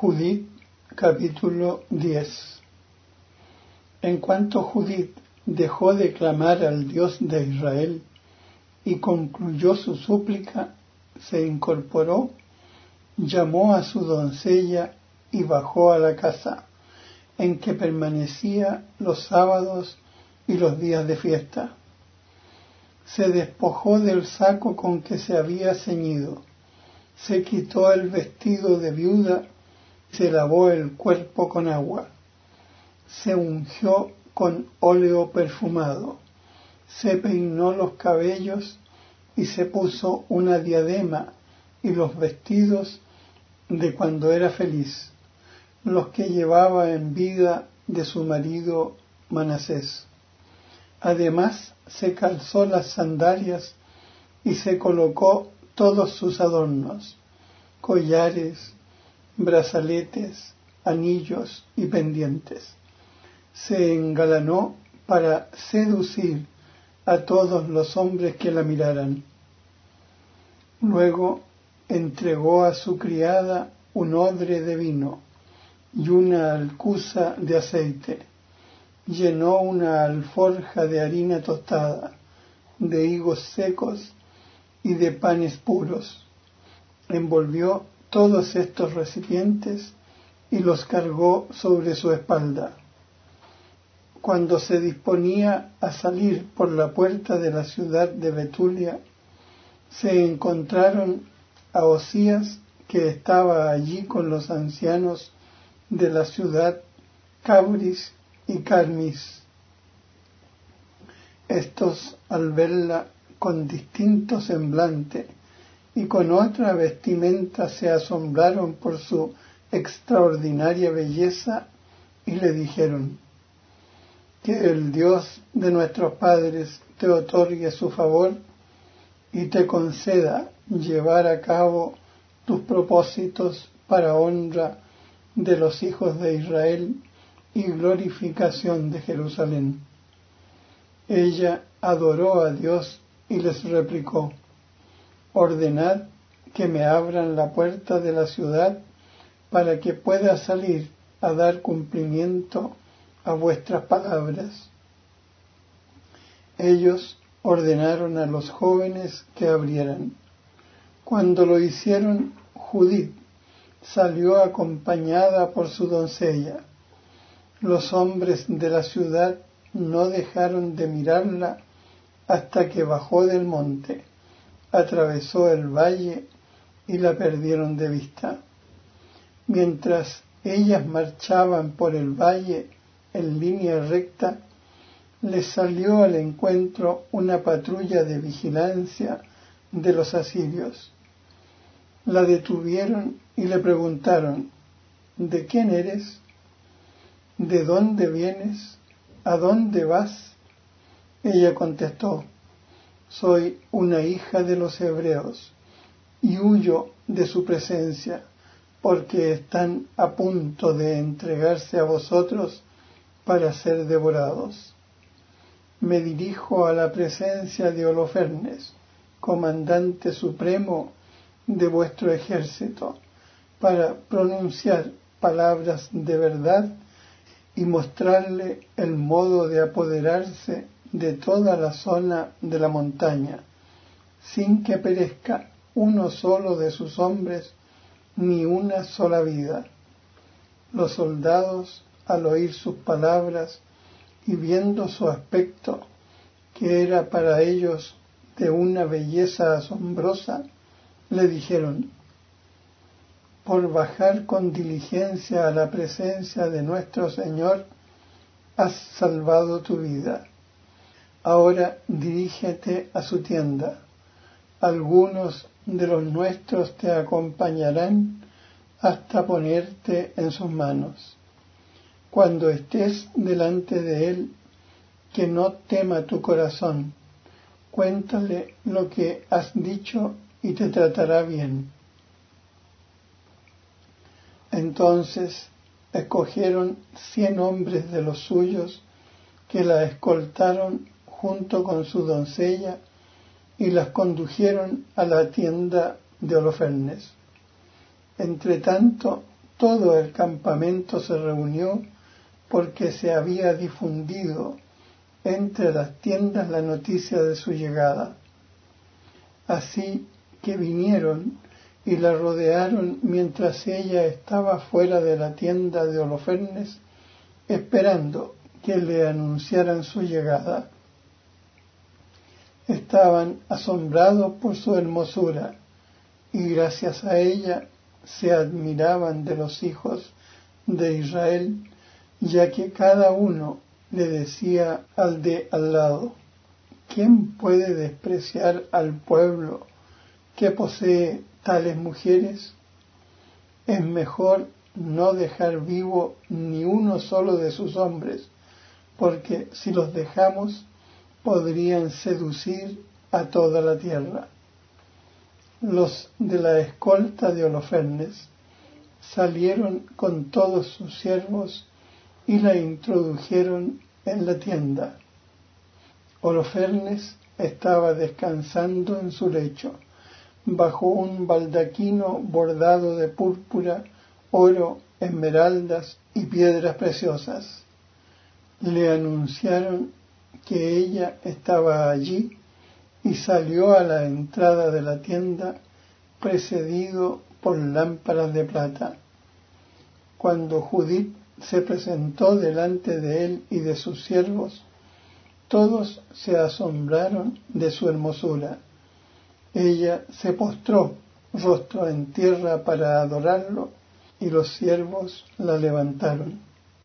Judith, capítulo 10. En cuanto Judith dejó de clamar al Dios de Israel y concluyó su súplica, se incorporó, llamó a su doncella y bajó a la casa, en que permanecía los sábados y los días de fiesta. Se despojó del saco con que se había ceñido, se quitó el vestido de viuda, se lavó el cuerpo con agua, se ungió con óleo perfumado, se peinó los cabellos y se puso una diadema y los vestidos de cuando era feliz, los que llevaba en vida de su marido Manasés. Además se calzó las sandalias y se colocó todos sus adornos, collares, brazaletes, anillos y pendientes. Se engalanó para seducir a todos los hombres que la miraran. Luego entregó a su criada un odre de vino y una alcuza de aceite. Llenó una alforja de harina tostada, de higos secos y de panes puros. Envolvió todos estos recipientes y los cargó sobre su espalda. Cuando se disponía a salir por la puerta de la ciudad de Betulia, se encontraron a Osías, que estaba allí con los ancianos de la ciudad, Cabris y Carmis. Estos, al verla con distinto semblante y con otra vestimenta, se asombraron por su extraordinaria belleza y le dijeron: que el Dios de nuestros padres te otorgue su favor y te conceda llevar a cabo tus propósitos para honra de los hijos de Israel y glorificación de Jerusalén. Ella adoró a Dios y les replicó: ordenad que me abran la puerta de la ciudad para que pueda salir a dar cumplimiento a vuestras palabras. Ellos ordenaron a los jóvenes que abrieran. Cuando lo hicieron, Judith salió acompañada por su doncella. Los hombres de la ciudad no dejaron de mirarla hasta que bajó del monte, atravesó el valle y la perdieron de vista. Mientras ellas marchaban por el valle en línea recta, les salió al encuentro una patrulla de vigilancia de los asirios. La detuvieron y le preguntaron: ¿de quién eres? ¿De dónde vienes? ¿A dónde vas? Ella contestó: soy una hija de los hebreos y huyo de su presencia porque están a punto de entregarse a vosotros para ser devorados. Me dirijo a la presencia de Holofernes, comandante supremo de vuestro ejército, para pronunciar palabras de verdad y mostrarle el modo de apoderarse de toda la zona de la montaña, sin que perezca uno solo de sus hombres, ni una sola vida. Los soldados, al oír sus palabras y viendo su aspecto, que era para ellos de una belleza asombrosa, le dijeron: por bajar con diligencia a la presencia de nuestro Señor, has salvado tu vida. Ahora dirígete a su tienda. Algunos de los nuestros te acompañarán hasta ponerte en sus manos. Cuando estés delante de él, que no tema tu corazón. Cuéntale lo que has dicho y te tratará bien. Entonces escogieron 100 hombres de los suyos, que la escoltaron junto con su doncella y las condujeron a la tienda de Holofernes. Entretanto, todo el campamento se reunió porque se había difundido entre las tiendas la noticia de su llegada. Así que vinieron y la rodearon mientras ella estaba fuera de la tienda de Holofernes, esperando que le anunciaran su llegada. Estaban asombrados por su hermosura y gracias a ella se admiraban de los hijos de Israel, ya que cada uno le decía al de al lado: ¿quién puede despreciar al pueblo que posee tales mujeres? Es mejor no dejar vivo ni uno solo de sus hombres, porque si los dejamos podrían seducir a toda la tierra. Los de la escolta de Holofernes salieron con todos sus siervos y la introdujeron en la tienda. Holofernes estaba descansando en su lecho, bajo un baldaquino bordado de púrpura, oro, esmeraldas y piedras preciosas. Le anunciaron que ella estaba allí y salió a la entrada de la tienda precedido por lámparas de plata. Cuando Judith se presentó delante de él y de sus siervos, todos se asombraron de su hermosura. Ella se postró rostro en tierra para adorarlo y los siervos la levantaron.